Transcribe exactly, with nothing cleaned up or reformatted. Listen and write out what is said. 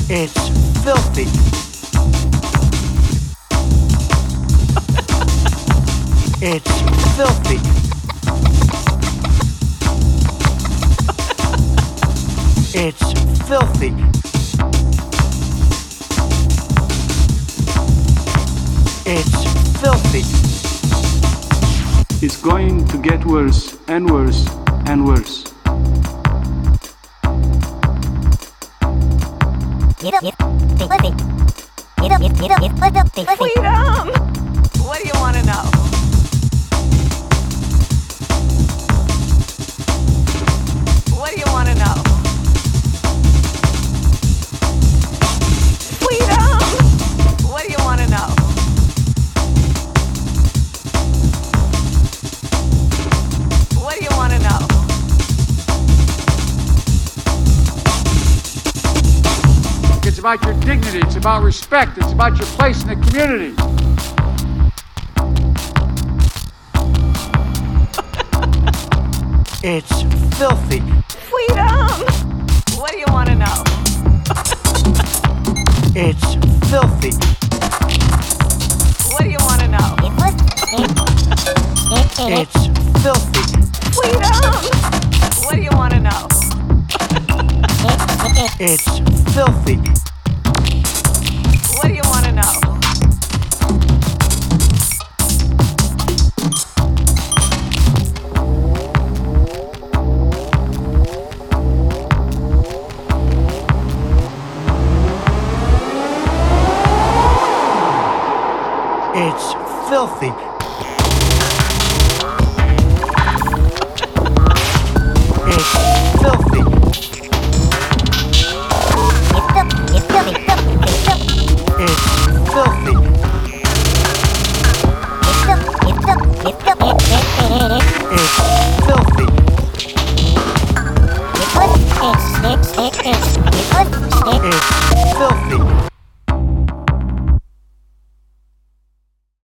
It's filthy. It's filthy. It's filthy. It's filthy. It's going to get worse and worse and worse. Freedom! What do you want to know? What do you want to know? Freedom! What do you want to know? What do you want to know? It's about your dignity, it's about respect, it's about your place in the community. It's filthy. Freedom! What do you want to know? It's filthy. What do you want to know? It's filthy. Freedom! What do you want to know? It's filthy. What do you want to know? It's filthy. It's filthy. It's filthy. It's filthy. It's filthy.